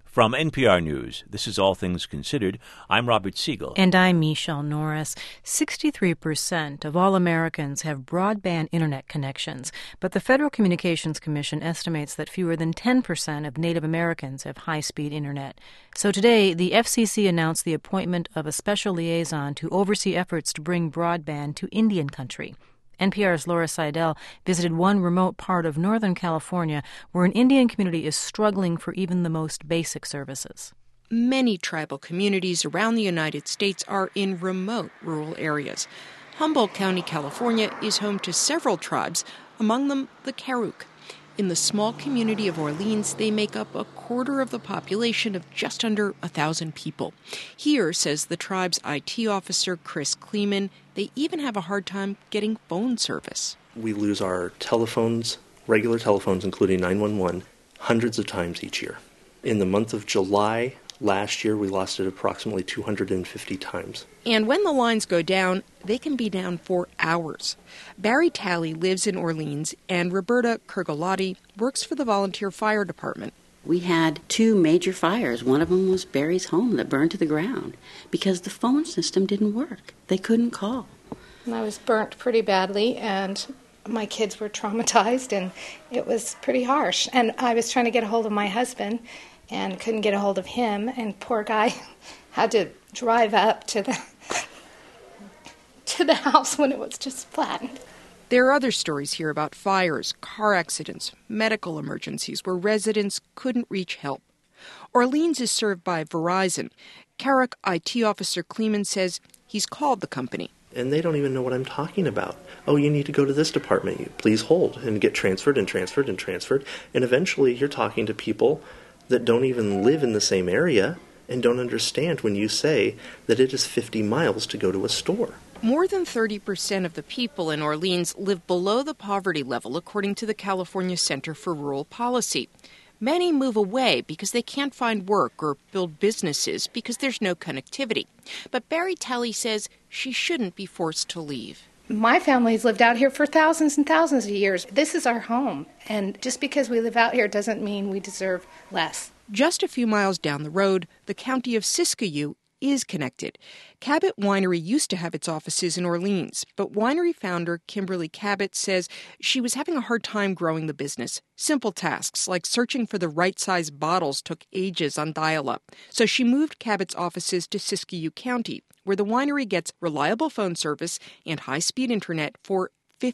From NPR News, this is All Things Considered. I'm Robert Siegel. And I'm Michelle Norris. 63% of all Americans have broadband internet connections, but the Federal Communications Commission estimates that fewer than 10% of Native Americans have high-speed internet. So today, the FCC announced the appointment of a special liaison to oversee efforts to bring broadband to Indian country. NPR's Laura Seidel visited one remote part of Northern California where an Indian community is struggling for even the most basic services. Many tribal communities around the United States are in remote rural areas. Humboldt County, California, is home to several tribes, among them the Karuk. In the small community of Orleans, they make up a quarter of the population of just under 1,000 people. Here, says the tribe's IT officer, Chris Kleeman, they even have a hard time getting phone service. We lose our telephones, regular telephones, including 911, hundreds of times each year. In the month of July last year, we lost it approximately 250 times. And when the lines go down, they can be down for hours. Barry Talley lives in Orleans, and Roberta Kurgolati works for the volunteer fire department. We had 2 major fires. One of them was Barry's home that burned to the ground because the phone system didn't work. They couldn't call. And I was burnt pretty badly, and my kids were traumatized, and it was pretty harsh. And I was trying to get a hold of my husband and couldn't get a hold of him, and poor guy had to drive up to the house when it was just flattened. There are other stories here about fires, car accidents, medical emergencies where residents couldn't reach help. Orleans is served by Verizon. Karuk IT officer Kleeman says he's called the company. And they don't even know what I'm talking about. Oh, you need to go to this department. Please hold, and get transferred and transferred and transferred. And eventually you're talking to people that don't even live in the same area and don't understand when you say that it is 50 miles to go to a store. More than 30% of the people in Orleans live below the poverty level, according to the California Center for Rural Policy. Many move away because they can't find work or build businesses because there's no connectivity. But Barry Talley says she shouldn't be forced to leave. My family's lived out here for thousands and thousands of years. This is our home, and just because we live out here doesn't mean we deserve less. Just a few miles down the road, the county of Siskiyou is connected. Cabot Winery used to have its offices in Orleans, but winery founder Kimberly Cabot says she was having a hard time growing the business. Simple tasks like searching for the right size bottles took ages on dial-up. So she moved Cabot's offices to Siskiyou County, where the winery gets reliable phone service and high-speed internet for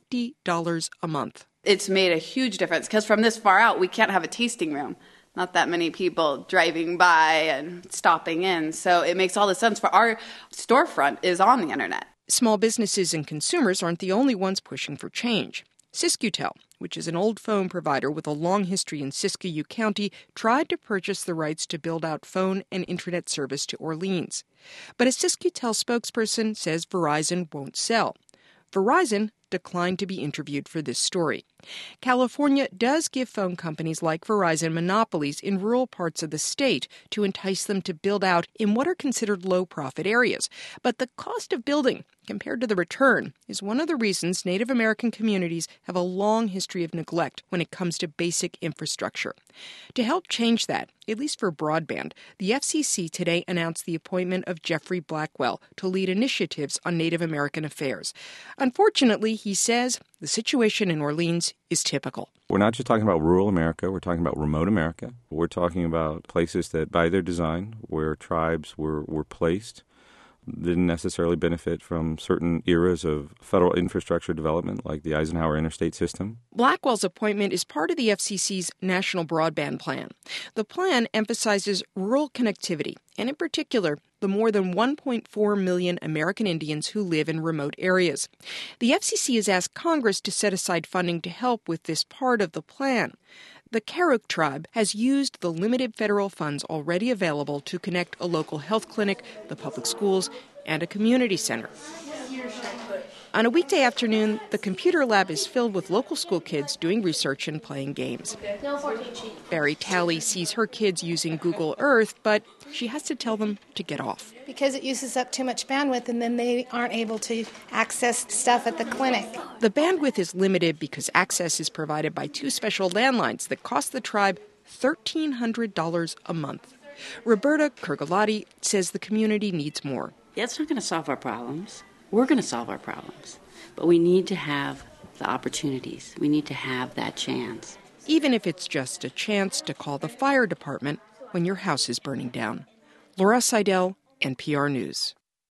$50 a month. It's made a huge difference because from this far out, we can't have a tasting room. Not that many people driving by and stopping in. So it makes all the sense for our storefront is on the internet. Small businesses and consumers aren't the only ones pushing for change. Sisquotel, which is an old phone provider with a long history in Siskiyou County, tried to purchase the rights to build out phone and internet service to Orleans. But a Sisquotel spokesperson says Verizon won't sell. Verizon declined to be interviewed for this story. California does give phone companies like Verizon monopolies in rural parts of the state to entice them to build out in what are considered low-profit areas. But the cost of building, compared to the return, is one of the reasons Native American communities have a long history of neglect when it comes to basic infrastructure. To help change that, at least for broadband, the FCC today announced the appointment of Jeffrey Blackwell to lead initiatives on Native American affairs. Unfortunately, he says the situation in Orleans is typical. We're not just talking about rural America, we're talking about remote America. We're talking about places that, by their design, where tribes were placed, didn't necessarily benefit from certain eras of federal infrastructure development, like the Eisenhower interstate system. Blackwell's appointment is part of the FCC's National Broadband Plan. The plan emphasizes rural connectivity, and in particular, the more than 1.4 million American Indians who live in remote areas. The FCC has asked Congress to set aside funding to help with this part of the plan. The Karuk tribe has used the limited federal funds already available to connect a local health clinic, the public schools, and a community center. On a weekday afternoon, the computer lab is filled with local school kids doing research and playing games. Barry Talley sees her kids using Google Earth, but she has to tell them to get off. Because it uses up too much bandwidth, and then they aren't able to access stuff at the clinic. The bandwidth is limited because access is provided by 2 special landlines that cost the tribe $1,300 a month. Roberta Kurgalati says the community needs more. It's not going to solve our problems. We're going to solve our problems. But we need to have the opportunities. We need to have that chance. Even if it's just a chance to call the fire department when your house is burning down. Laura Seidel, NPR News.